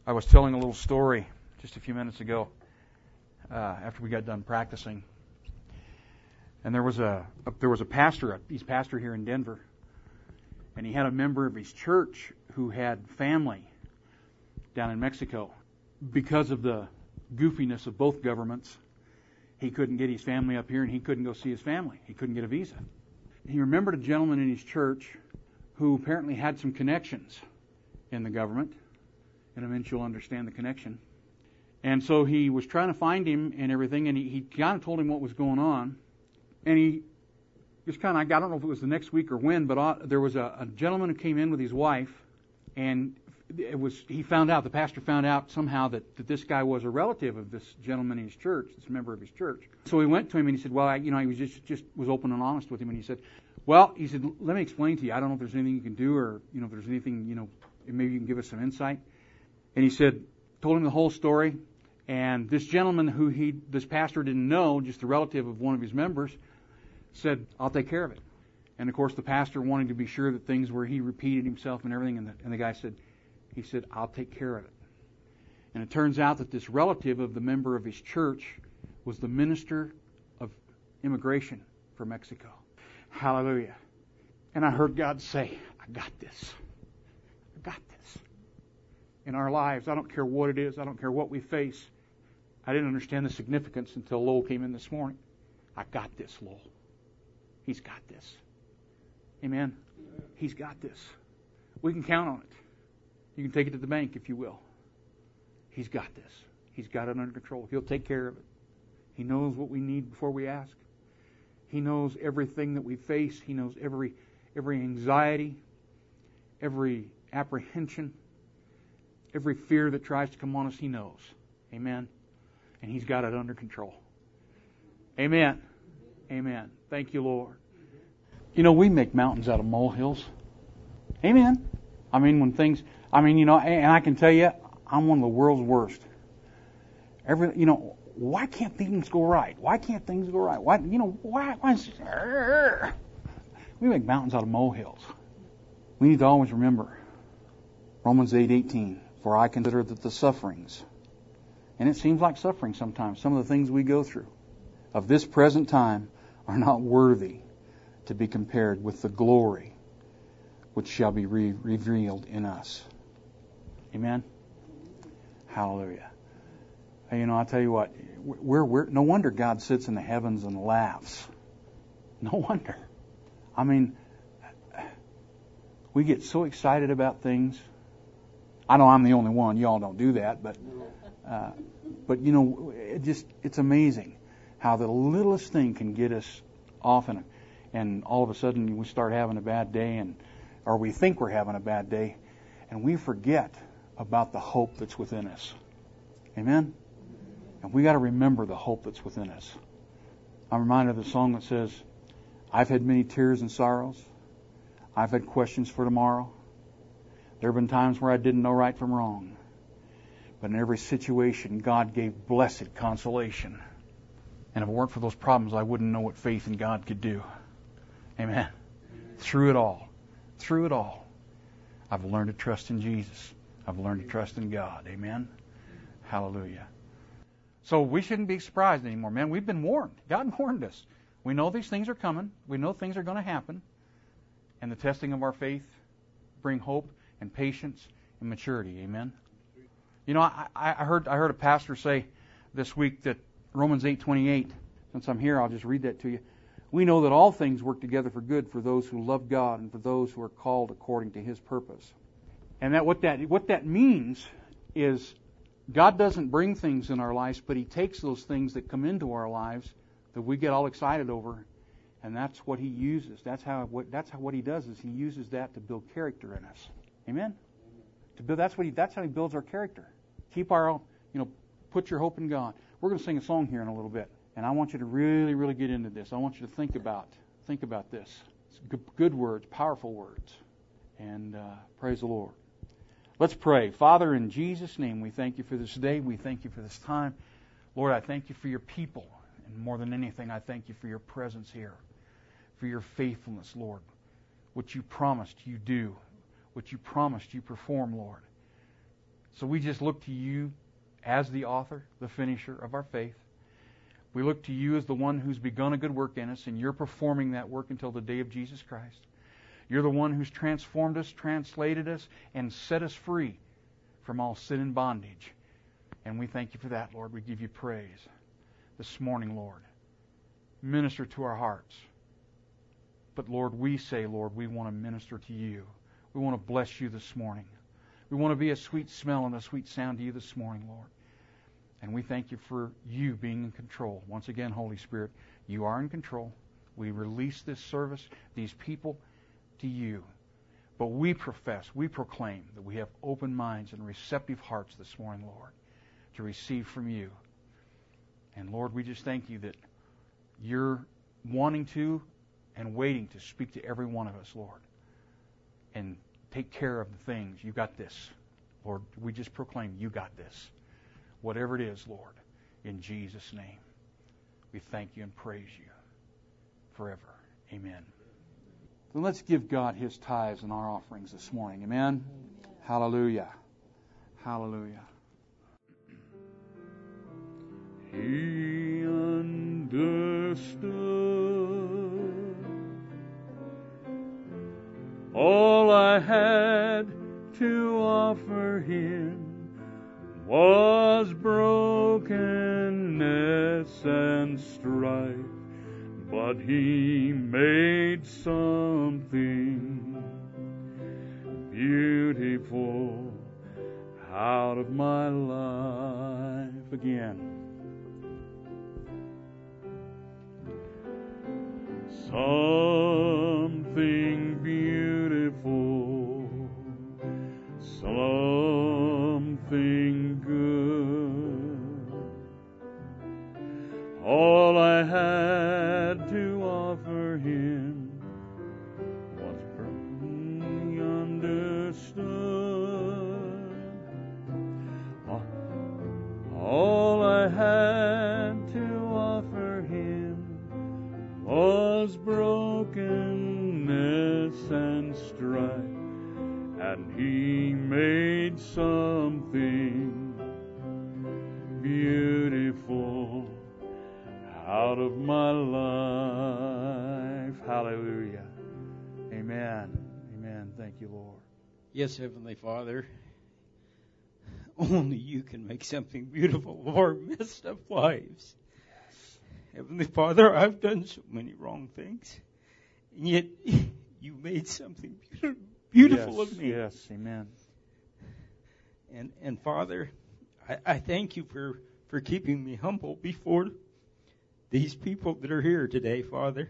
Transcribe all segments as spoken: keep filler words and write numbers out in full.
I was telling a little story just a few minutes ago uh, after we got done practicing, and there was a, a there was a pastor. He's a pastor here in Denver, and he had a member of his church who had family down in Mexico. Because of the goofiness of both governments, he couldn't get his family up here, and he couldn't go see his family. He couldn't get a visa. He remembered a gentleman in his church who apparently had some connections in the government. And eventually you'll understand the connection. And so he was trying to find him and everything, and he, he kind of told him what was going on. And he just kind of, I don't know if it was the next week or when, but uh, there was a, a gentleman who came in with his wife, and it was he found out, the pastor found out somehow that, that this guy was a relative of this gentleman in his church, this member of his church. So he went to him and he said, well, I, you know, he was just, just was open and honest with him, and he said, well, he said, let me explain to you. I don't know if there's anything you can do, or, you know, if there's anything, you know, maybe you can give us some insight. And he said, told him the whole story, and this gentleman who he, this pastor didn't know, just a relative of one of his members, said, I'll take care of it. And of course the pastor wanted to be sure that things were, he repeated himself and everything, and the, and the guy said, he said, I'll take care of it. And it turns out that this relative of the member of his church was the minister of immigration for Mexico. Hallelujah. And I heard God say, I got this. I got this. In our lives, I don't care what it is, I don't care what we face. I didn't understand the significance until Lowell came in this morning. I got this, Lowell. He's got this. Amen. He's got this. We can count on it. You can take it to the bank if you will. He's got this. He's got it under control. He'll take care of it. He knows what we need before we ask. He knows everything that we face. He knows every every anxiety, every apprehension, every fear that tries to come on us. He knows. Amen. And He's got it under control. Amen. Amen. Thank you, Lord. You know, we make mountains out of molehills. Amen. I mean, when things, I mean, you know, and I can tell you, I'm one of the world's worst. Every, you know, why can't things go right? Why can't things go right? Why, you know, why, why is, we make mountains out of molehills. We need to always remember Romans eight eighteen. For I consider that the sufferings, and it seems like suffering sometimes, some of the things we go through, of this present time are not worthy to be compared with the glory which shall be re- revealed in us. Amen? Hallelujah. Hey, you know, I'll tell you what, we're, we're, no wonder God sits in the heavens and laughs. No wonder. I mean, we get so excited about things. I know I'm the only one. You all don't do that, but uh, but you know, it just it's amazing how the littlest thing can get us off, and and all of a sudden we start having a bad day, and or we think we're having a bad day, and we forget about the hope that's within us. Amen? And we got to remember the hope that's within us. I'm reminded of the song that says, I've had many tears and sorrows. I've had questions for tomorrow. There have been times where I didn't know right from wrong. But in every situation, God gave blessed consolation. And if it weren't for those problems, I wouldn't know what faith in God could do. Amen. Through it all, through it all, I've learned to trust in Jesus. I've learned to trust in God. Amen. Hallelujah. So we shouldn't be surprised anymore, man. We've been warned. God warned us. We know these things are coming. We know things are going to happen. And the testing of our faith bring hope and patience and maturity. Amen. You know, I, I heard I heard a pastor say this week that Romans eight twenty-eight. Since I'm here, I'll just read that to you. We know that all things work together for good for those who love God and for those who are called according to His purpose. And that what that what that means is God doesn't bring things in our lives, but He takes those things that come into our lives that we get all excited over, and that's what He uses. That's how what that's how what He does is He uses that to build character in us. Amen. To build that's what He that's how He builds our character. Keep our you know put your hope in God. We're going to sing a song here in a little bit, and I want you to really really get into this. I want you to think about think about this. It's good, good words, powerful words, and uh, praise the Lord. Let's pray. Father, in Jesus' name, we thank You for this day. We thank You for this time. Lord, I thank You for Your people. And more than anything, I thank You for Your presence here, for Your faithfulness, Lord. What You promised, You do. What You promised, You perform, Lord. So we just look to you as the author, the finisher of our faith. We look to you as the one who's begun a good work in us, and you're performing that work until the day of Jesus Christ. You're the one who's transformed us, translated us, and set us free from all sin and bondage. And we thank you for that, Lord. We give you praise this morning, Lord. Minister to our hearts. But Lord, we say, Lord, we want to minister to you. We want to bless you this morning. We want to be a sweet smell and a sweet sound to you this morning, Lord. And we thank you for you being in control. Once again, Holy Spirit, you are in control. We release this service, these people, to you. But we profess, we proclaim that we have open minds and receptive hearts this morning, Lord, to receive from you. And Lord, we just thank you that you're wanting to and waiting to speak to every one of us, Lord. And take care of the things. You got this. Lord, we just proclaim you got this. Whatever it is, Lord, in Jesus' name, we thank you and praise you forever. Amen. So let's give God His tithes and our offerings this morning. Amen? Amen. Hallelujah. Hallelujah. He understood all I had to offer Him was brokenness and strife, but He made something beautiful out of my life. Again. Something beautiful, something good. All I had to offer Him was perfectly understood. All I had to offer Him was brokenness and strife, and He made something beautiful out of my life. Hallelujah. Amen. Amen. Thank you, Lord. Yes, Heavenly Father, only you can make something beautiful of our messed up lives. Heavenly Father, I've done so many wrong things, and yet you made something beautiful yes, of me. Yes, amen. And and Father, I, I thank you for, for keeping me humble before these people that are here today, Father.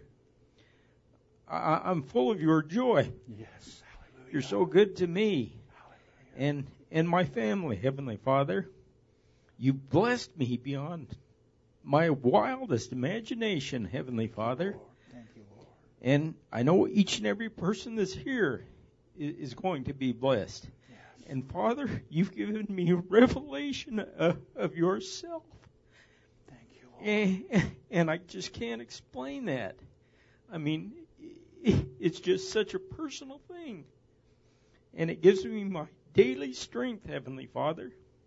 I, I'm full of your joy. Yes, hallelujah. You're so good to me Hallelujah. and and my family, Heavenly Father. You blessed me beyond my wildest imagination, Heavenly Father. Lord. Thank you, Lord. And I know each and every person that's here is going to be blessed. Yes. And Father, you've given me a revelation of, of yourself. Thank you, Lord. And, and I just can't explain that. I mean, it's just such a personal thing. And it gives me my daily strength, Heavenly Father.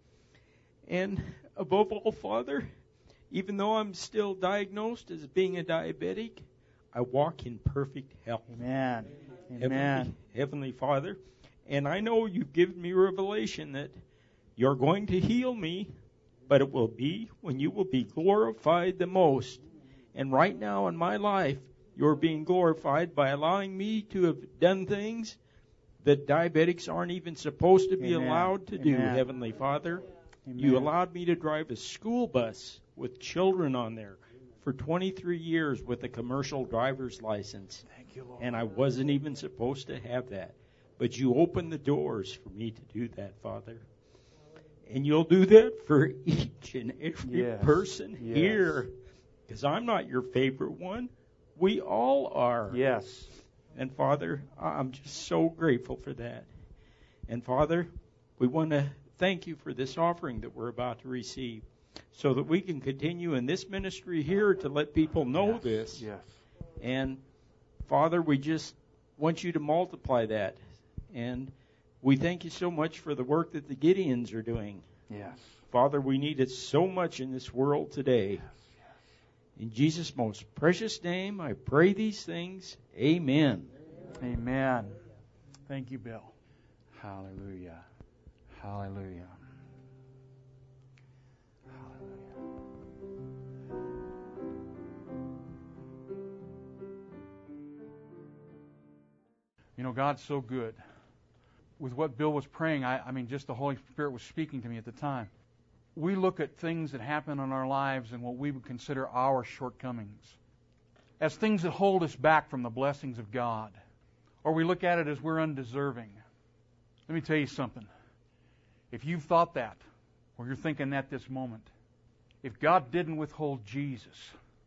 And above all, Father, even though I'm still diagnosed as being a diabetic, I walk in perfect health. Amen. Amen. Heavenly, Heavenly Father, and I know you've given me revelation that you're going to heal me, but it will be when you will be glorified the most. And right now in my life, you're being glorified by allowing me to have done things that diabetics aren't even supposed to be Amen. allowed to do, Amen. Heavenly Father. Amen. You allowed me to drive a school bus with children on there for twenty-three years with a commercial driver's license. Thank you, Lord. And I wasn't even supposed to have that. But you opened the doors for me to do that, Father. And you'll do that for each and every Yes. person Yes. here. Because I'm not your favorite one. We all are. Yes. And Father, I'm just so grateful for that. And Father, we want to thank you for this offering that we're about to receive, so that we can continue in this ministry here to let people know Yes. this. Yes. And Father, we just want you to multiply that and We thank you so much for the work that the Gideons are doing. Yes. Father, we need it so much in this world today. Yes, yes. In Jesus' most precious name, I pray these things. Amen. Amen. Thank you, Bill. Hallelujah. Hallelujah. Hallelujah. You know, God's so good. With what Bill was praying, I, I mean, just the Holy Spirit was speaking to me at the time. We look at things that happen in our lives and what we would consider our shortcomings as things that hold us back from the blessings of God. Or we look at it as we're undeserving. Let me tell you something. If you've thought that, or you're thinking that this moment, if God didn't withhold Jesus,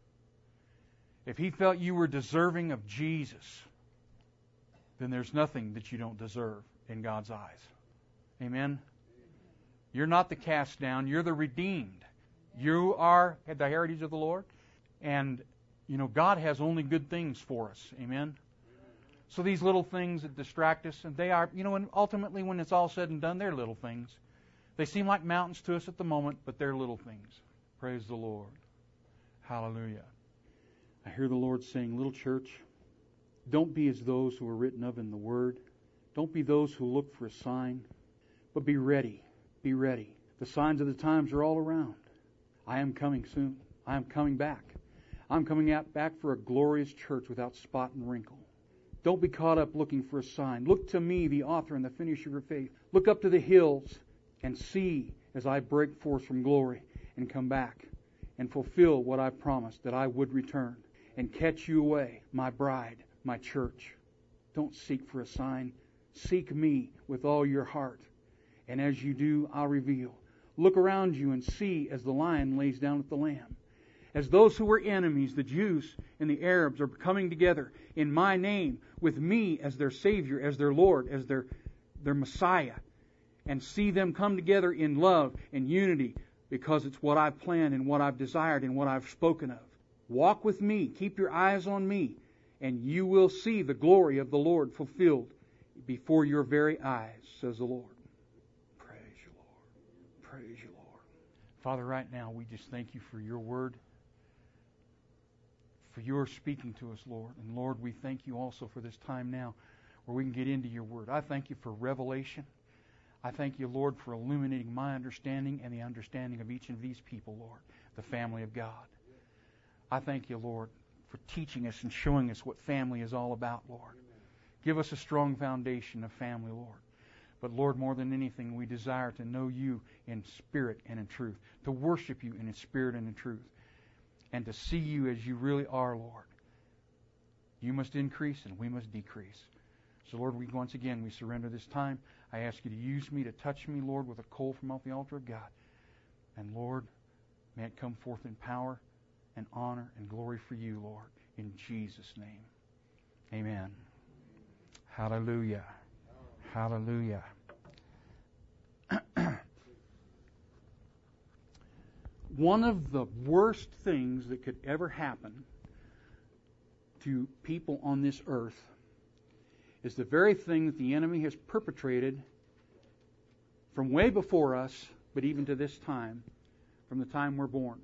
if He felt you were deserving of Jesus, then there's nothing that you don't deserve in God's eyes. Amen? You're not the cast down. You're the redeemed. You are the heritage of the Lord. And, you know, God has only good things for us. Amen? So these little things that distract us, and they are, you know, and ultimately when it's all said and done, they're little things. They seem like mountains to us at the moment, but they're little things. Praise the Lord. Hallelujah. I hear the Lord saying, little church, don't be as those who are written of in the Word. Don't be those who look for a sign, but be ready. Be ready. The signs of the times are all around. I am coming soon. I am coming back. I'm coming out back for a glorious church without spot and wrinkle. Don't be caught up looking for a sign. Look to me, the author and the finisher of your faith. Look up to the hills and see as I break forth from glory and come back and fulfill what I promised, that I would return and catch you away, my bride, my church. Don't seek for a sign. Seek me with all your heart. And as you do, I'll reveal. Look around you and see as the lion lays down with the lamb. As those who were enemies, the Jews and the Arabs, are coming together in my name, with me as their Savior, as their Lord, as their, their Messiah. And see them come together in love and unity, because it's what I've planned and what I've desired and what I've spoken of. Walk with me. Keep your eyes on me. And you will see the glory of the Lord fulfilled before your very eyes, says the Lord. Praise you, Lord. Praise you, Lord. Father, right now we just thank you for your word, for your speaking to us, Lord. And Lord, we thank you also for this time now where we can get into your word. I thank you for revelation. I thank you, Lord, for illuminating my understanding and the understanding of each of these people, Lord, the family of God. I thank you, Lord, for teaching us and showing us what family is all about, Lord. Give us a strong foundation of family, Lord. But Lord, more than anything, we desire to know you in spirit and in truth, to worship you in spirit and in truth, and to see you as you really are, Lord. You must increase and we must decrease. So Lord, we once again, we surrender this time. I ask you to use me, to touch me, Lord, with a coal from off the altar of God. And Lord, may it come forth in power and honor and glory for you, Lord, in Jesus' name. Amen. Hallelujah. Hallelujah. One of the worst things that could ever happen to people on this earth is the very thing that the enemy has perpetrated from way before us, but even to this time, from the time we're born.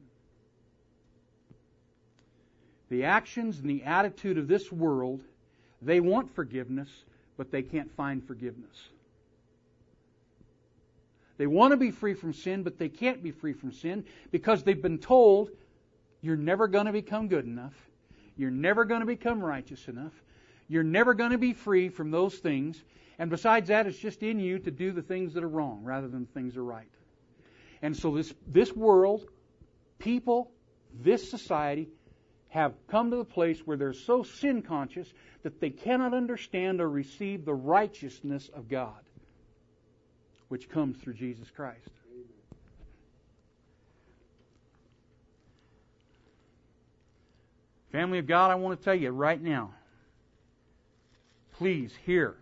The actions and the attitude of this world, they want forgiveness, but they can't find forgiveness. They want to be free from sin, but they can't be free from sin because they've been told you're never going to become good enough. You're never going to become righteous enough. You're never going to be free from those things. And besides that, it's just in you to do the things that are wrong rather than the things that are right. And so this, this world, people, this society have come to the place where they're so sin conscious that they cannot understand or receive the righteousness of God, which comes through Jesus Christ. Family of God, I want to tell you right now, please hear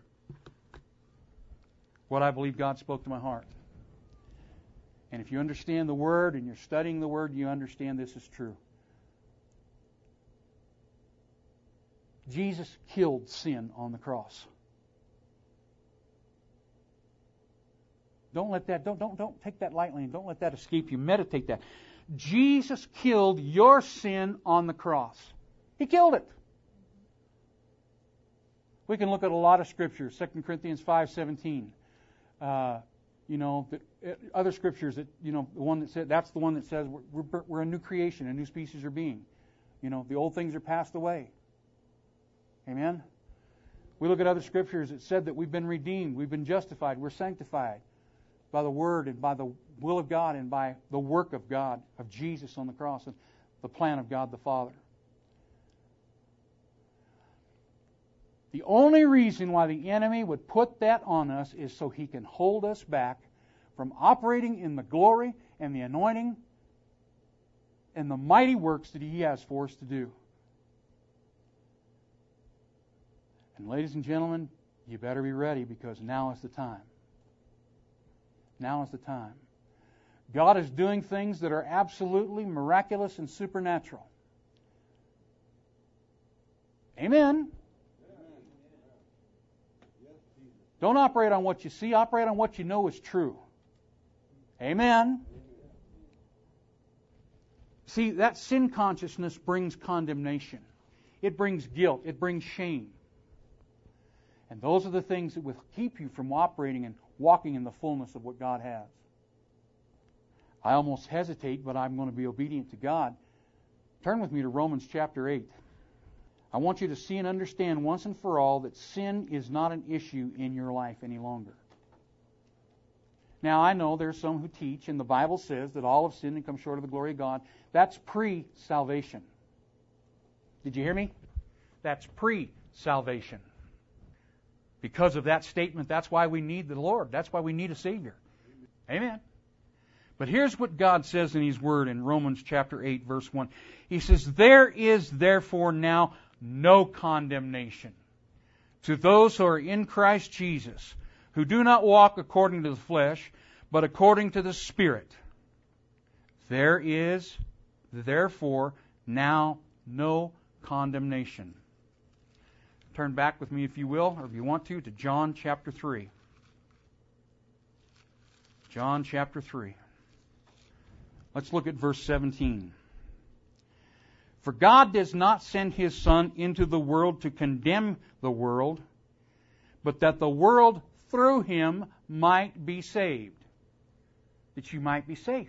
what I believe God spoke to my heart. And if you understand the Word and you're studying the Word, you understand this is true. Jesus killed sin on the cross. Don't let that, don't, don't, don't take that lightly and don't let that escape you. Meditate that. Jesus killed your sin on the cross. He killed it. We can look at a lot of scriptures, Second Corinthians five seventeen. Uh, you know, that, uh, other scriptures that, you know, the one that said, that's the one that says we're, we're, we're a new creation, a new species of being. You know, the old things are passed away. Amen? We look at other scriptures that said that we've been redeemed, we've been justified, we're sanctified by the Word and by the will of God and by the work of God, of Jesus on the cross and the plan of God the Father. The only reason why the enemy would put that on us is so he can hold us back from operating in the glory and the anointing and the mighty works that he has for us to do. And ladies and gentlemen, you better be ready, because now is the time. Now is the time. God is doing things that are absolutely miraculous and supernatural. Amen. Don't operate on what you see. Operate on what you know is true. Amen. See, that sin consciousness brings condemnation. It brings guilt. It brings shame. And those are the things that will keep you from operating and walking in the fullness of what God has. I almost hesitate, but I'm going to be obedient to God. Turn with me to Romans chapter eight. I want you to see and understand once and for all that sin is not an issue in your life any longer. Now, I know there's some who teach, and the Bible says that all have sinned and come short of the glory of God. That's pre-salvation. Did you hear me? That's pre-salvation. Because of that statement, that's why we need the Lord. That's why we need a Savior. Amen. But here's what God says in His Word in Romans chapter eight, verse one. He says, "There is therefore now no condemnation to those who are in Christ Jesus, who do not walk according to the flesh, but according to the Spirit. There is therefore now no condemnation." Turn back with me, if you will, or if you want to, to John chapter three. John chapter three. Let's look at verse seventeen. "For God does not send His Son into the world to condemn the world, but that the world through Him might be saved." That you might be safe.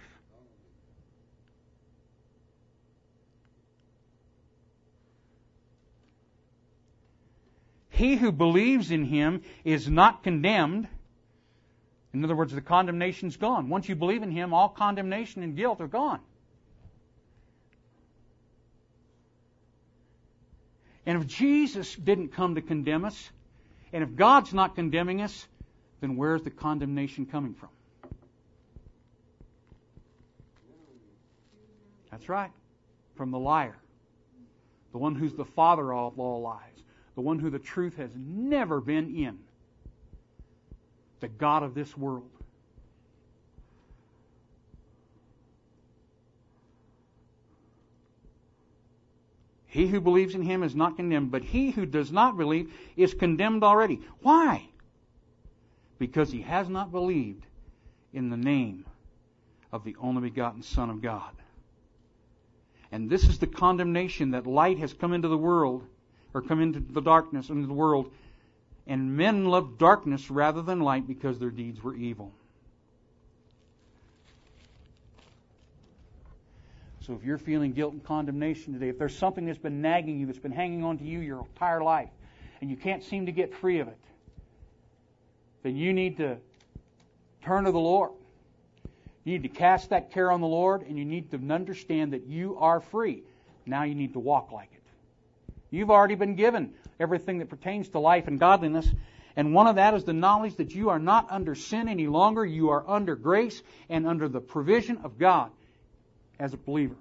"He who believes in Him is not condemned." In other words, the condemnation's gone. Once you believe in Him, all condemnation and guilt are gone. And if Jesus didn't come to condemn us, and if God's not condemning us, then where's the condemnation coming from? That's right. From the liar. The one who's the father of all lies. The one who the truth has never been in. The God of this world. "He who believes in Him is not condemned, but he who does not believe is condemned already." Why? Because he has not believed in the name of the only begotten Son of God. And this is the condemnation, that light has come into the world, or come into the darkness, into the world, and men loved darkness rather than light because their deeds were evil. So if you're feeling guilt and condemnation today, if there's something that's been nagging you, that's been hanging on to you your entire life, and you can't seem to get free of it, then you need to turn to the Lord. You need to cast that care on the Lord, and you need to understand that you are free. Now you need to walk like it. You've already been given everything that pertains to life and godliness, and one of that is the knowledge that you are not under sin any longer. You are under grace and under the provision of God as a believer.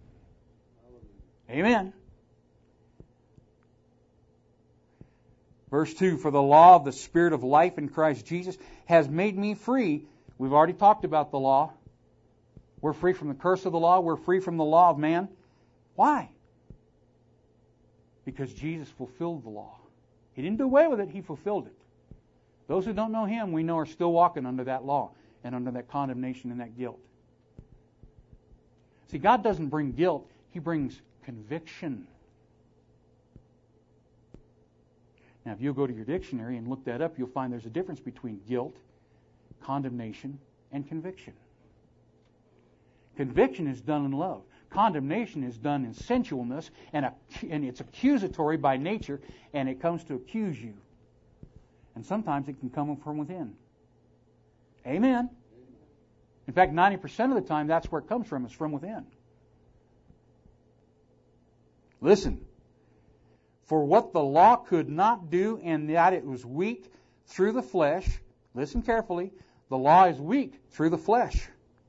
Amen. Verse two, "For the law of the Spirit of life in Christ Jesus has made me free." We've already talked about the law. We're free from the curse of the law. We're free from the law of man. Why? Because Jesus fulfilled the law. He didn't do away with it. He fulfilled it. Those who don't know Him, we know, are still walking under that law. and under that condemnation and that guilt. See, God doesn't bring guilt. He brings conviction. Now, if you'll go to your dictionary and look that up, you'll find there's a difference between guilt, condemnation, and conviction. Conviction is done in love. Condemnation is done in sensualness, and, a, and it's accusatory by nature, and it comes to accuse you. And sometimes it can come from within. Amen. In fact, ninety percent of the time, that's where it comes from, is from within. Listen. For what the law could not do, and that it was weak through the flesh, listen carefully, the law is weak through the flesh.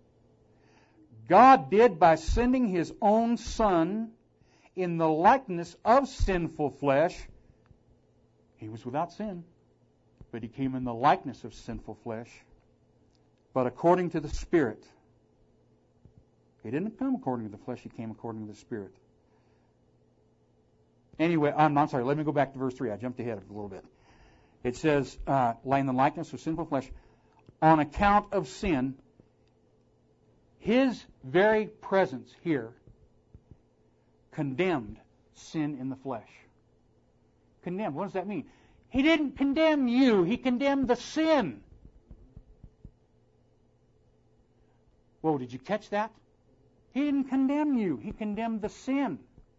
God did by sending His own Son in the likeness of sinful flesh. He was without sin, but He came in the likeness of sinful flesh, but according to the Spirit. He didn't come according to the flesh, He came according to the Spirit. Anyway, I'm, I'm sorry, let me go back to verse three. I jumped ahead a little bit. It says, uh, in the likeness of sinful flesh, on account of sin, His very presence here condemned sin in the flesh. Condemned, what does that mean? He didn't condemn you, He condemned the sin. Whoa, did you catch that? He didn't condemn you, He condemned the sin.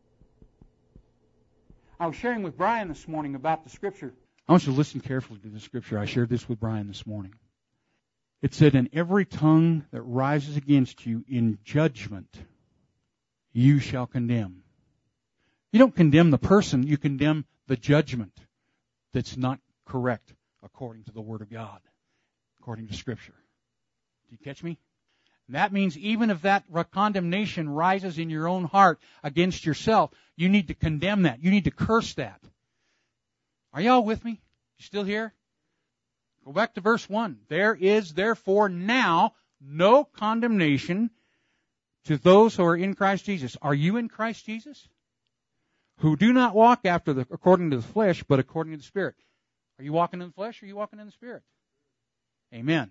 I was sharing with Brian this morning about the Scripture. I want you to listen carefully to the Scripture. I shared this with Brian this morning. It said, "And every tongue that rises against you in judgment, you shall condemn." You don't condemn the person, you condemn the judgment that's not correct according to the Word of God, according to Scripture. Do you catch me? And that means even if that condemnation rises in your own heart against yourself, you need to condemn that. You need to curse that. Are y'all with me? You still here? Go back to verse one. There is therefore now no condemnation to those who are in Christ Jesus. Are you in Christ Jesus? Who do not walk after the according to the flesh, but according to the Spirit. Are you walking in the flesh or are you walking in the Spirit? Amen.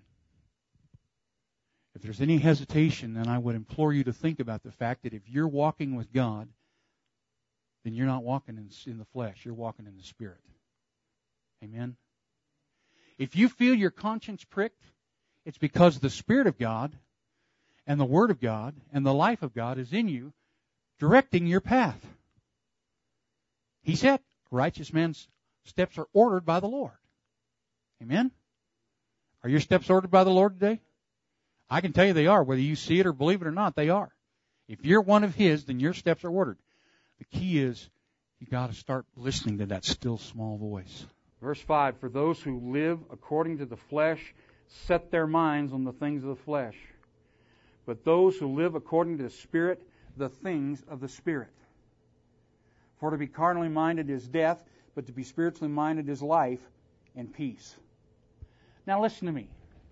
If there's any hesitation, then I would implore you to think about the fact that if you're walking with God, then you're not walking in, in the flesh. You're walking in the Spirit. Amen? If you feel your conscience pricked, it's because the Spirit of God and the Word of God and the life of God is in you, directing your path. He said, a righteous man's steps are ordered by the Lord. Amen? Are your steps ordered by the Lord today? I can tell you they are. Whether you see it or believe it or not, they are. If you're one of His, then your steps are ordered. The key is you got to start listening to that still small voice. Verse five, "For those who live according to the flesh set their minds on the things of the flesh. But those who live according to the Spirit, the things of the Spirit. For to be carnally minded is death, but to be spiritually minded is life and peace." Now listen to me.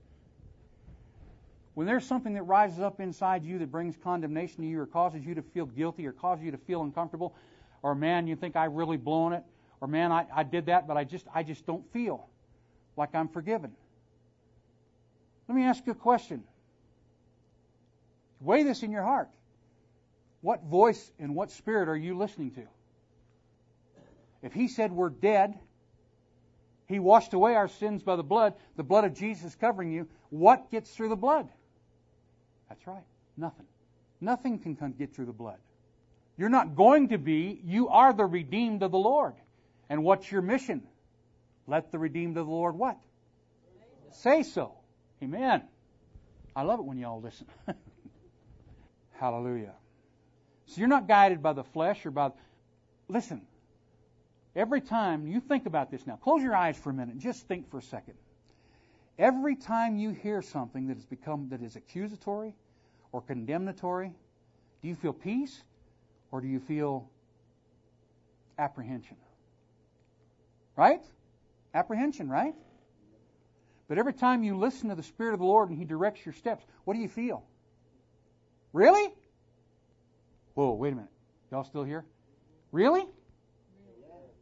When there's something that rises up inside you that brings condemnation to you or causes you to feel guilty or causes you to feel uncomfortable, or man, you think I've really blown it, or man, I, I did that, but I just I just don't feel like I'm forgiven. Let me ask you a question. Weigh this in your heart. What voice and what spirit are you listening to? If He said we're dead, He washed away our sins by the blood, the blood of Jesus covering you, what gets through the blood? That's right. Nothing. Nothing can get through the blood. You're not going to be. You are the redeemed of the Lord. And what's your mission? Let the redeemed of the Lord what? Say so. Amen. I love it when y'all listen. Hallelujah. So you're not guided by the flesh or by... Listen. Every time you think about this now, close your eyes for a minute and just think for a second. Every time you hear something that has become that is accusatory or condemnatory, do you feel peace or do you feel apprehension? Right? Apprehension, right? But every time you listen to the Spirit of the Lord and He directs your steps, what do you feel? Really? Whoa, wait a minute. Y'all still here? Really?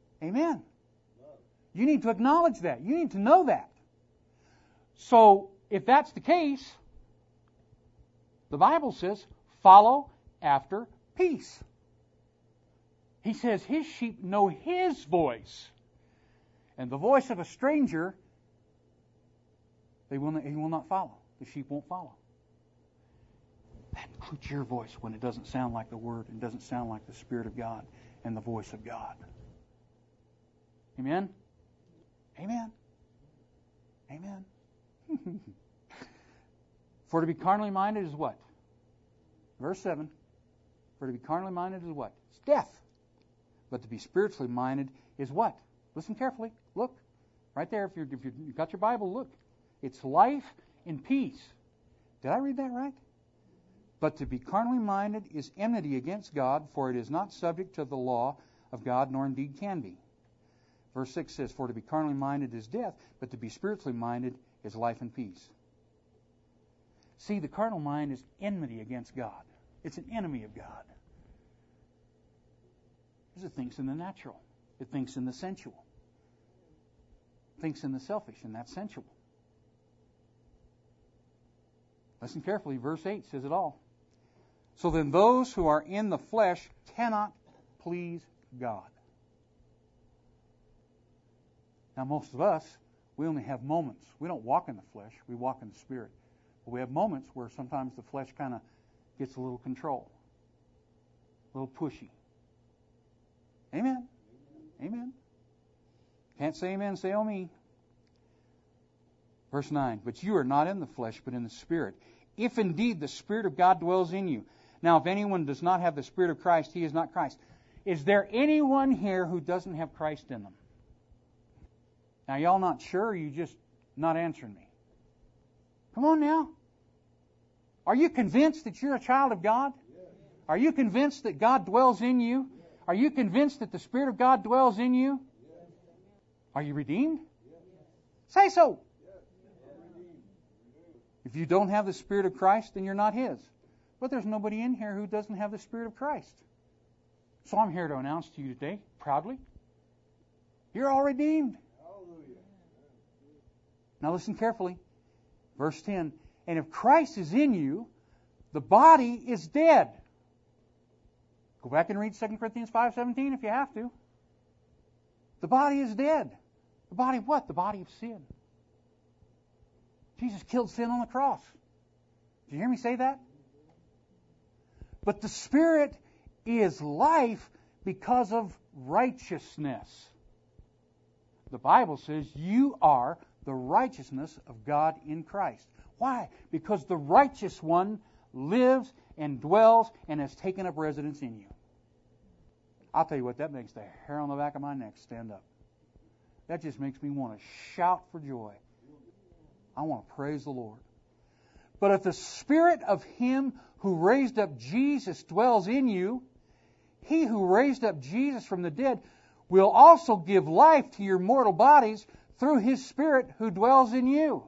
Amen. You need to acknowledge that. You need to know that. So, if that's the case, the Bible says, follow after peace. He says his sheep know his voice. And the voice of a stranger, they will not, he will not follow. The sheep won't follow. That includes your voice when it doesn't sound like the Word and doesn't sound like the Spirit of God and the voice of God. Amen? Amen? Amen? For to be carnally minded is what? Verse seven. For to be carnally minded is what? It's death. But to be spiritually minded is what? Listen carefully. Look. Right there. If, you're, if you've got your Bible, look. It's life and peace. Did I read that right? But to be carnally minded is enmity against God, for it is not subject to the law of God, nor indeed can be. Verse six says, for to be carnally minded is death, but to be spiritually minded is life and peace. See, the carnal mind is enmity against God. It's an enemy of God. Because it thinks in the natural. It thinks in the sensual. It thinks in the selfish, and that's sensual. Listen carefully. Verse eight says it all. So then those who are in the flesh cannot please God. Now most of us, we only have moments. We don't walk in the flesh. We walk in the Spirit. But we have moments where sometimes the flesh kind of gets a little control. A little pushy. Amen. Amen. Can't say amen, say oh me. Verse nine. But you are not in the flesh, but in the Spirit. If indeed the Spirit of God dwells in you. Now, if anyone does not have the Spirit of Christ, he is not Christ. Is there anyone here who doesn't have Christ in them? Now, y'all not sure, or you just not answering me? Come on now. Are you convinced that you're a child of God? Are you convinced that God dwells in you? Are you convinced that the Spirit of God dwells in you? Are you redeemed? Say so. If you don't have the Spirit of Christ, then you're not His. But there's nobody in here who doesn't have the Spirit of Christ. So I'm here to announce to you today, proudly, you're all redeemed. Now listen carefully. Verse ten. And if Christ is in you, the body is dead. Go back and read Second Corinthians five seventeen if you have to. The body is dead. The body of what? The body of sin. Jesus killed sin on the cross. Did you hear me say that? But the Spirit is life because of righteousness. The Bible says you are the righteousness of God in Christ. Why? Because the righteous one lives and dwells and has taken up residence in you. I'll tell you what, that makes the hair on the back of my neck stand up. That just makes me want to shout for joy. I want to praise the Lord. But if the Spirit of Him who raised up Jesus dwells in you, He who raised up Jesus from the dead will also give life to your mortal bodies through His Spirit who dwells in you.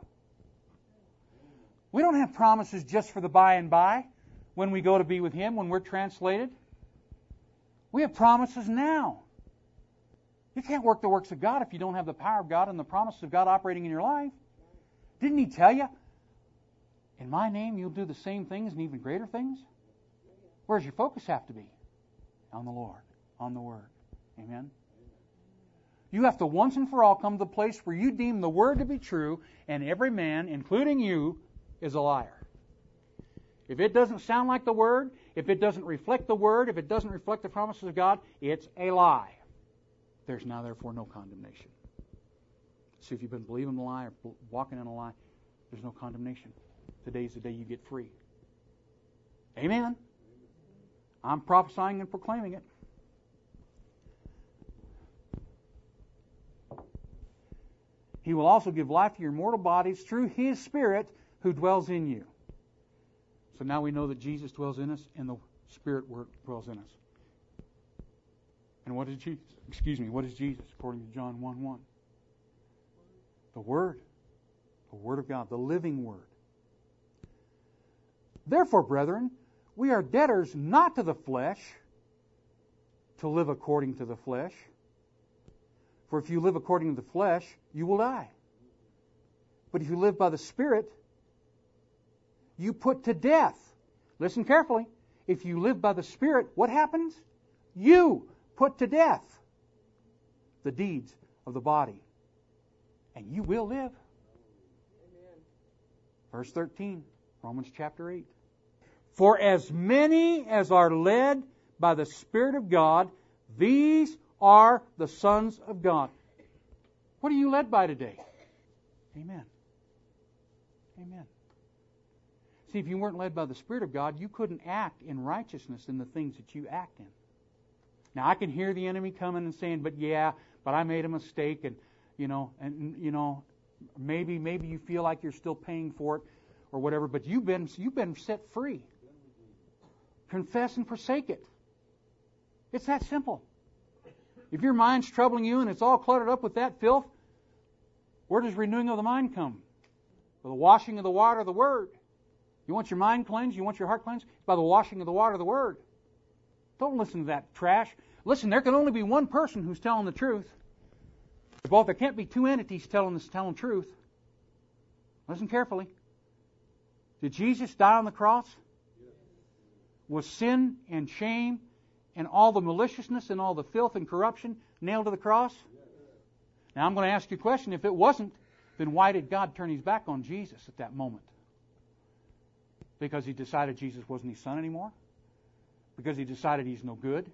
We don't have promises just for the by and by when we go to be with Him, when we're translated. We have promises now. You can't work the works of God if you don't have the power of God and the promises of God operating in your life. Didn't He tell you, in my name you'll do the same things and even greater things? Where does your focus have to be? On the Lord, on the Word. Amen? You have to once and for all come to the place where you deem the Word to be true and every man, including you, is a liar. If it doesn't sound like the Word, if it doesn't reflect the Word, if it doesn't reflect the promises of God, it's a lie. There's now therefore no condemnation. See, if you've been believing a lie or walking in a lie, there's no condemnation. Today's the day you get free. Amen? I'm prophesying and proclaiming it. He will also give life to your mortal bodies through His Spirit who dwells in you. So now we know that Jesus dwells in us and the Spirit dwells in us. And what is Jesus? Excuse me, what is Jesus according to John one one? The Word. The Word of God. The living Word. Therefore, brethren, we are debtors not to the flesh to live according to the flesh. For if you live according to the flesh, you will die. But if you live by the Spirit, you put to death. Listen carefully. If you live by the Spirit, what happens? You put to death the deeds of the body. And you will live. Amen. Verse thirteen, Romans chapter eight. For as many as are led by the Spirit of God, these are the sons of God. What are you led by today? Amen. Amen. See, if you weren't led by the Spirit of God, you couldn't act in righteousness in the things that you act in. Now, I can hear the enemy coming and saying, but yeah, but I made a mistake, and, you know, and, you know, maybe, maybe you feel like you're still paying for it or whatever, but you've been, you've been set free. Confess and forsake it. It's that simple. If your mind's troubling you and it's all cluttered up with that filth, where does renewing of the mind come? By the washing of the water of the Word. You want your mind cleansed? You want your heart cleansed? By the washing of the water of the Word. Don't listen to that trash. Listen, there can only be one person who's telling the truth. Both there can't be two entities telling this telling truth. Listen carefully. Did Jesus die on the cross? Was sin and shame and all the maliciousness and all the filth and corruption nailed to the cross? Now I'm going to ask you a question. If it wasn't, then why did God turn His back on Jesus at that moment? Because He decided Jesus wasn't His Son anymore? Because He decided He's no good?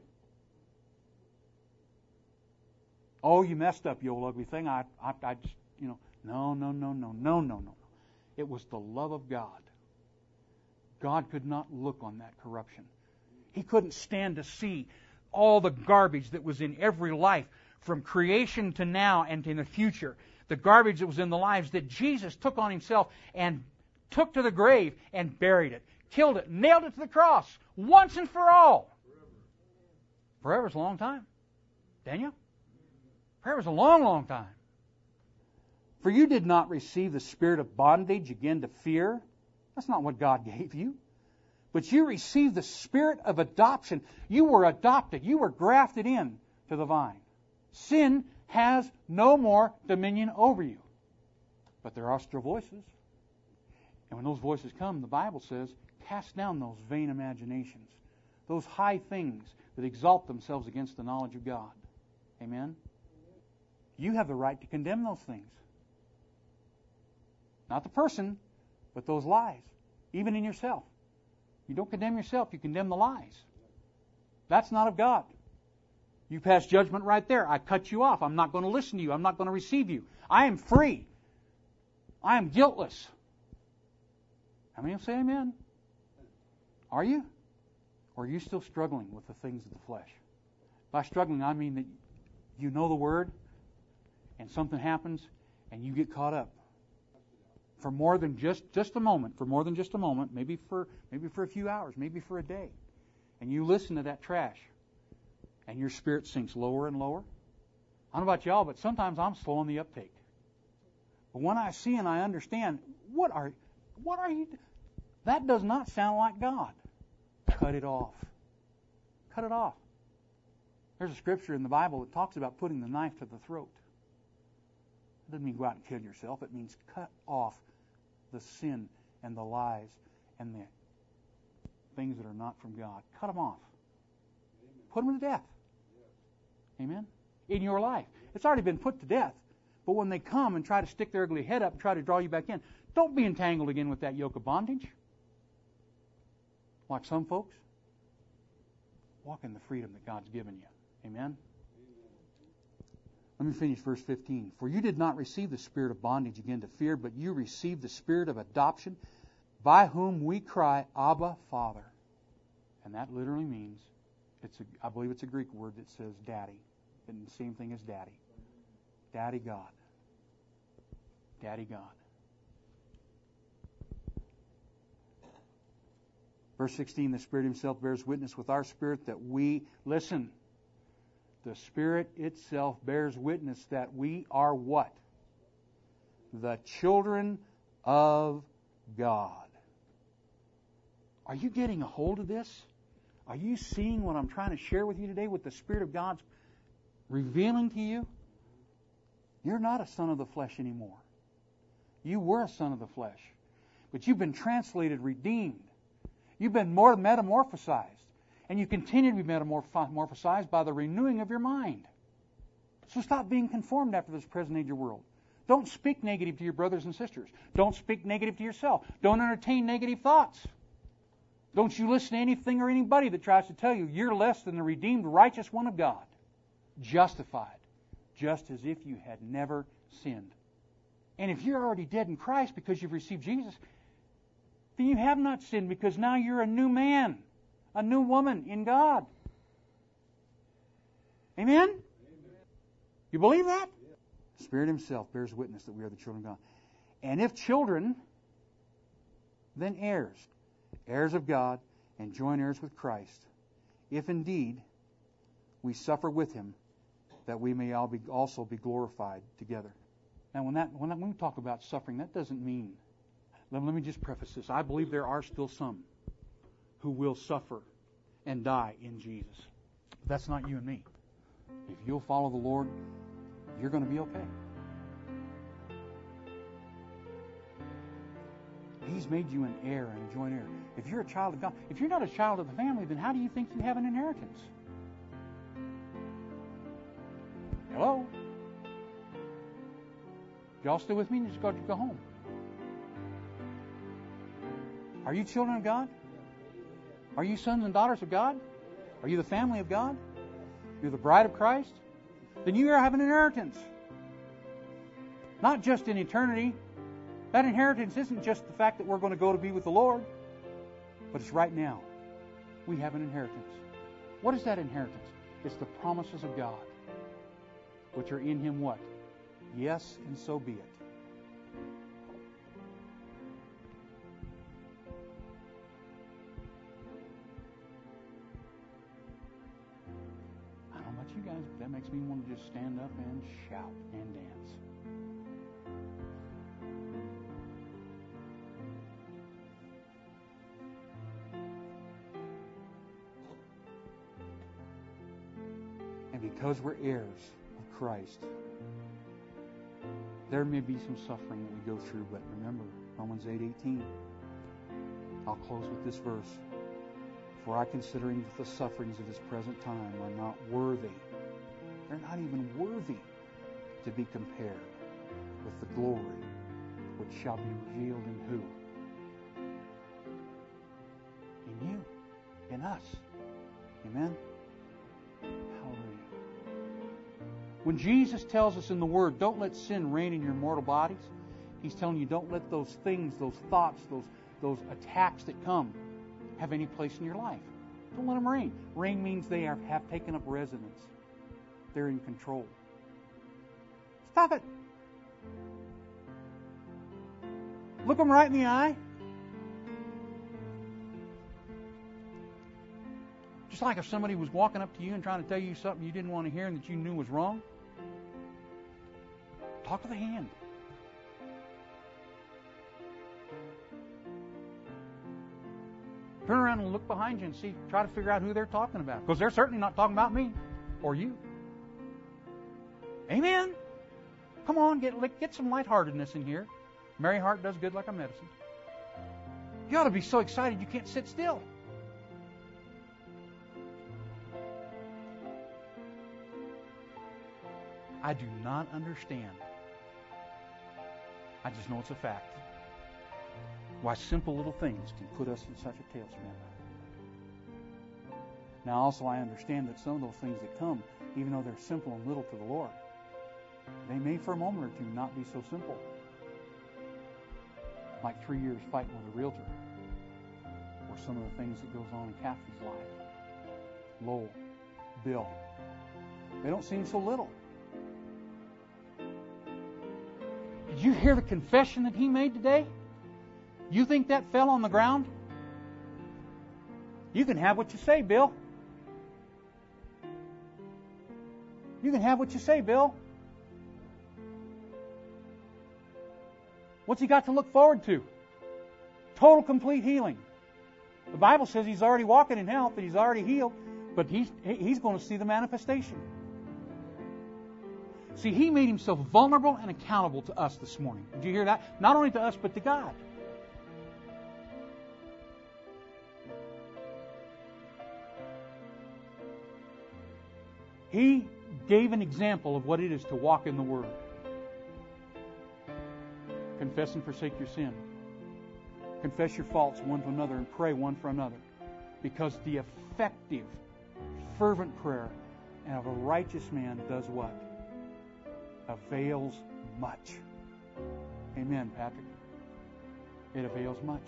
Oh, you messed up, you old ugly thing. I, I, I just, you know, no, no, no, no, no, no, no. It was the love of God. God could not look on that corruption. He couldn't stand to see all the garbage that was in every life from creation to now and in the future. The garbage that was in the lives that Jesus took on Himself and took to the grave and buried it, killed it, nailed it to the cross once and for all. Forever is a long time. Daniel? Forever is a long, long time. For you did not receive the spirit of bondage again to fear. That's not what God gave you. But you received the spirit of adoption. You were adopted. You were grafted in to the vine. Sin has no more dominion over you. But there are still voices. And when those voices come, the Bible says, cast down those vain imaginations, those high things that exalt themselves against the knowledge of God. Amen? You have the right to condemn those things. Not the person, but those lies. Even in yourself. You don't condemn yourself, you condemn the lies. That's not of God. You pass judgment right there. I cut you off. I'm not going to listen to you. I'm not going to receive you. I am free. I am guiltless. How many will say amen? Are you? Or are you still struggling with the things of the flesh? By struggling, I mean that you know the Word, and something happens, and you get caught up. For more than just, just a moment, for more than just a moment, maybe for maybe for a few hours, maybe for a day. And you listen to that trash, and your spirit sinks lower and lower. I don't know about y'all, but sometimes I'm slow on the uptake. But when I see and I understand, what are what are you that does not sound like God. Cut it off. Cut it off. There's a scripture in the Bible that talks about putting the knife to the throat. It doesn't mean go out and kill yourself. It means cut off the sin and the lies and the things that are not from God. Cut them off. Amen. Put them to death. Yes. Amen? In your life. It's already been put to death. But when they come and try to stick their ugly head up and try to draw you back in, don't be entangled again with that yoke of bondage. Like some folks. Walk in the freedom that God's given you. Amen? Let me finish verse fifteen. For you did not receive the spirit of bondage again to fear, but you received the spirit of adoption, by whom we cry, Abba, Father. And that literally means, it's a, I believe it's a Greek word that says daddy. And the same thing as daddy. Daddy God. Daddy God. Verse sixteen, the Spirit Himself bears witness with our spirit that we, listen, the Spirit itself bears witness that we are what? The children of God. Are you getting a hold of this? Are you seeing what I'm trying to share with you today, what the Spirit of God's revealing to you? You're not a son of the flesh anymore. You were a son of the flesh. But you've been translated, redeemed. You've been more metamorphosized. And you continue to be metamorphosized by the renewing of your mind. So stop being conformed after this present age of world. Don't speak negative to your brothers and sisters. Don't speak negative to yourself. Don't entertain negative thoughts. Don't you listen to anything or anybody that tries to tell you you're less than the redeemed, righteous one of God. Justified, just as if you had never sinned. And if you're already dead in Christ because you've received Jesus, then you have not sinned, because now you're a new man, a new woman in God. Amen? Amen. You believe that? Yeah. The Spirit Himself bears witness that we are the children of God. And if children, then heirs, heirs of God, and joint heirs with Christ, if indeed we suffer with Him, that we may all be, also be glorified together. Now, when that when, that, when we talk about suffering, that doesn't mean. Let, let me just preface this. I believe there are still some who will suffer and die in Jesus. But that's not you and me. If you'll follow the Lord, you're going to be okay. He's made you an heir and a joint heir. If you're a child of God, if you're not a child of the family, then how do you think you have an inheritance? Hello? Y'all still with me? Just got to go home. Are you children of God? Are you sons and daughters of God? Are you the family of God? You're the bride of Christ? Then you have an inheritance. Not just in eternity. That inheritance isn't just the fact that we're going to go to be with the Lord, but it's right now. We have an inheritance. What is that inheritance? It's the promises of God, which are in Him what? Yes, and so be it. I don't know about you guys, but that makes me want to just stand up and shout and dance. And because we're heirs of Christ, there may be some suffering that we go through, but remember, Romans eight eighteen. I'll close with this verse. For I considering that the sufferings of this present time are not worthy, they're not even worthy to be compared with the glory which shall be revealed in who? In you, in us. Amen? Hallelujah. When Jesus tells us in the Word, don't let sin reign in your mortal bodies, He's telling you don't let those things, those thoughts, those, those attacks that come have any place in your life. Don't let them reign. Reign means they are, have taken up residence. They're in control. Stop it. Look them right in the eye. Just like if somebody was walking up to you and trying to tell you something you didn't want to hear and that you knew was wrong. Talk to the hand. Turn around and look behind you and see, try to figure out who they're talking about. Because they're certainly not talking about me or you. Amen? Come on, get, get some lightheartedness in here. Merry heart does good like a medicine. You ought to be so excited you can't sit still. I do not understand. I just know it's a fact. Why simple little things can put us in such a tailspin. Now also I understand that some of those things that come, even though they're simple and little to the Lord, they may for a moment or two not be so simple. Like three years fighting with a realtor. Or some of the things that goes on in Kathy's life. Lowell, Bill. They don't seem so little. Did you hear the confession that he made today? You think that fell on the ground? You can have what you say, Bill. You can have what you say, Bill. What's he got to look forward to? Total, complete healing. The Bible says he's already walking in health and he's already healed, but he's, he's going to see the manifestation. See, he made himself vulnerable and accountable to us this morning. Did you hear that? Not only to us, but to God. He gave an example of what it is to walk in the Word. Confess and forsake your sin. Confess your faults one to another and pray one for another. Because the effective, fervent prayer of a righteous man does what? Avails much. Amen, Patrick. It avails much.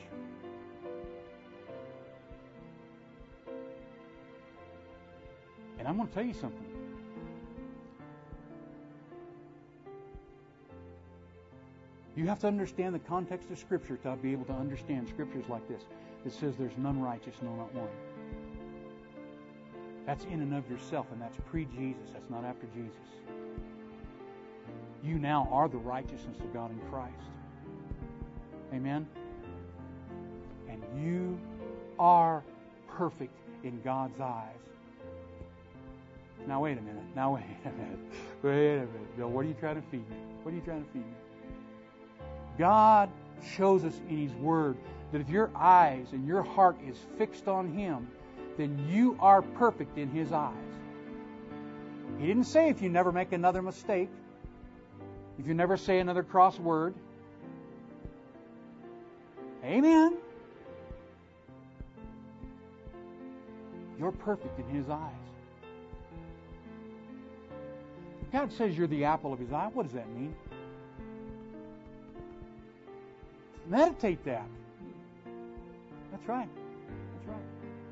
And I'm going to tell you something. You have to understand the context of Scripture to be able to understand Scriptures like this. It says there's none righteous, no, not one. That's in and of yourself, and that's pre-Jesus. That's not after Jesus. You now are the righteousness of God in Christ. Amen? And you are perfect in God's eyes. Now wait a minute. Now wait a minute. Wait a minute. Bill, what are you trying to feed me? What are you trying to feed me? God shows us in His Word that if your eyes and your heart is fixed on Him, then you are perfect in His eyes. He didn't say if you never make another mistake, if you never say another cross word. Amen. You're perfect in His eyes. If God says you're the apple of His eye, what does that mean? Meditate that. That's right. That's right.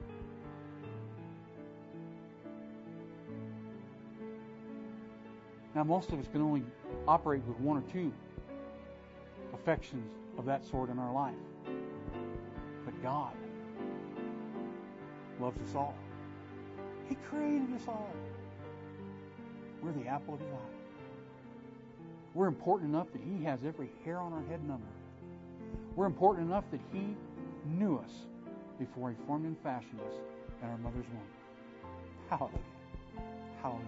Now, most of us can only operate with one or two affections of that sort in our life. But God loves us all. He created us all. We're the apple of His eye. We're important enough that He has every hair on our head numbered. We're important enough that He knew us before He formed and fashioned us in our mother's womb. Hallelujah. Hallelujah.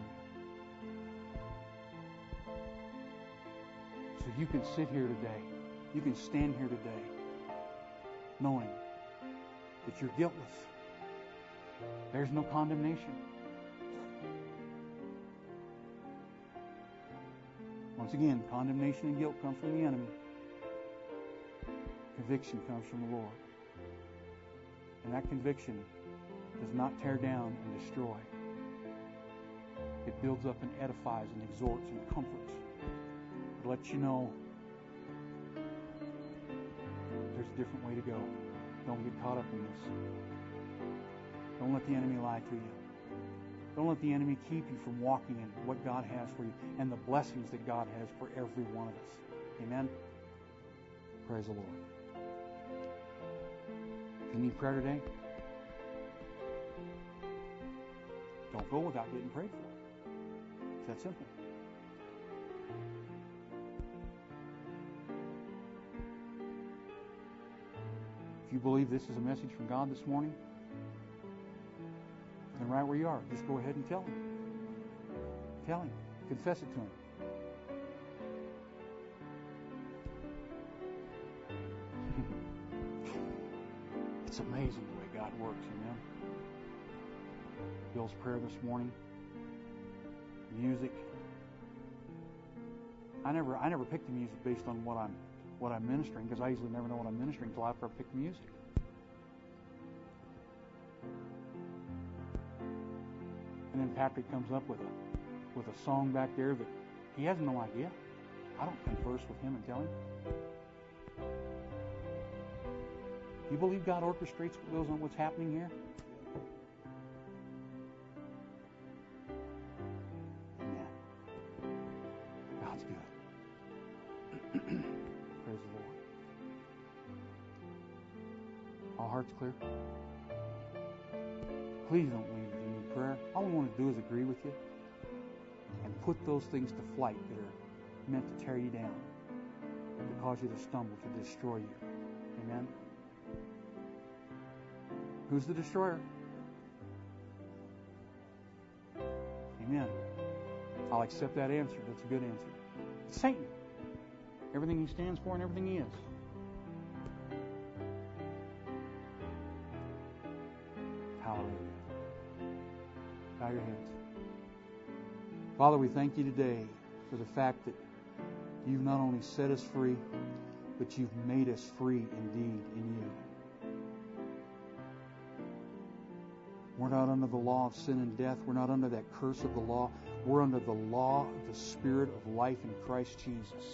So you can sit here today, you can stand here today, knowing that you're guiltless. There's no condemnation. Once again, condemnation and guilt come from the enemy. Conviction comes from the Lord. And that conviction does not tear down and destroy. It builds up and edifies and exhorts and comforts. It lets you know there's a different way to go. Don't get caught up in this. Don't let the enemy lie to you. Don't let the enemy keep you from walking in what God has for you and the blessings that God has for every one of us. Amen? Praise the Lord. If you need prayer today, don't go without getting prayed for. It's that simple. If you believe this is a message from God this morning, then right where you are, just go ahead and tell Him. Tell Him. Confess it to Him. It's amazing the way God works, amen? Bill's prayer this morning, music. I never I never pick the music based on what I'm what I'm ministering, because I usually never know what I'm ministering until after I pick the music. And then Patrick comes up with a with a song back there that he has no idea. I don't converse with him and tell him. You believe God orchestrates what goes on, what's happening here? Amen. God's good. Praise the Lord. All hearts clear? Please don't leave if you need prayer. All we want to do is agree with you and put those things to flight that are meant to tear you down, to cause you to stumble, to destroy you. Amen? Who's the destroyer? Amen. I'll accept that answer. That's a good answer. It's Satan. Everything he stands for and everything he is. Hallelujah. Bow your heads. Father, we thank you today for the fact that you've not only set us free, but you've made us free indeed in you. We're not under the law of sin and death. We're not under that curse of the law. We're under the law of the Spirit of life in Christ Jesus.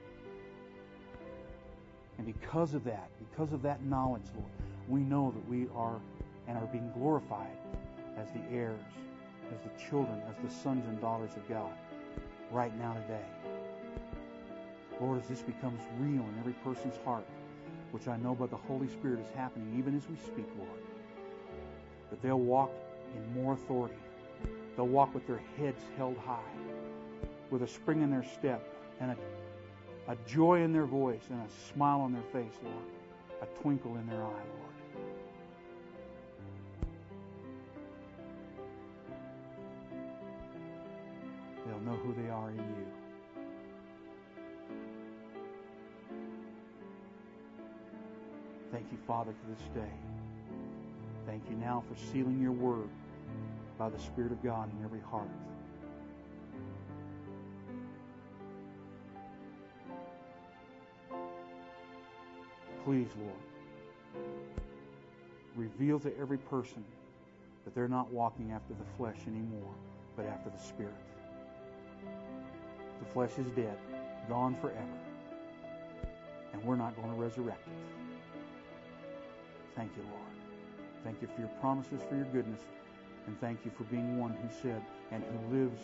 And because of that, because of that knowledge, Lord, we know that we are and are being glorified as the heirs, as the children, as the sons and daughters of God right now today. Lord, as this becomes real in every person's heart, which I know by the Holy Spirit is happening even as we speak, Lord, that they'll walk in more authority. They'll walk with their heads held high, with a spring in their step and a, a joy in their voice and a smile on their face, Lord, a twinkle in their eye, Lord. They'll know who they are in you. Thank you, Father, for this day. Thank you now for sealing your word by the Spirit of God in every heart. Please, Lord, reveal to every person that they're not walking after the flesh anymore, but after the Spirit. The flesh is dead, gone forever, and we're not going to resurrect it. Thank you, Lord. Thank you for your promises, for your goodness, and thank you for being one who said and who lives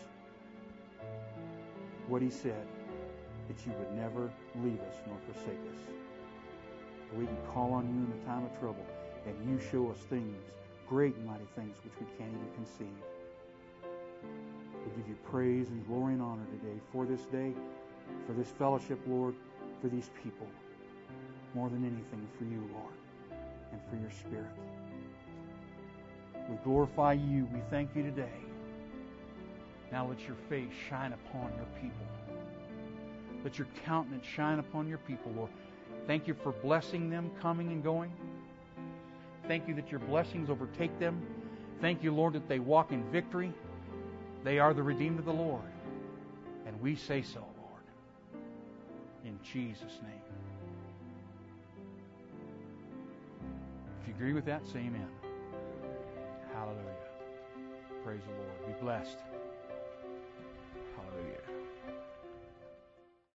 what he said, that you would never leave us nor forsake us. We can call on you in the time of trouble, and you show us things, great and mighty things, which we can't even conceive. We give you praise and glory and honor today for this day, for this fellowship, Lord, for these people. More than anything, for you, Lord, and for your Spirit. We glorify you. We thank you today. Now let your face shine upon your people. Let your countenance shine upon your people, Lord. Thank you for blessing them coming and going. Thank you that your blessings overtake them. Thank you, Lord, that they walk in victory. They are the redeemed of the Lord. And we say so, Lord. In Jesus' name. If you agree with that, say amen. Hallelujah. Praise the Lord. Be blessed.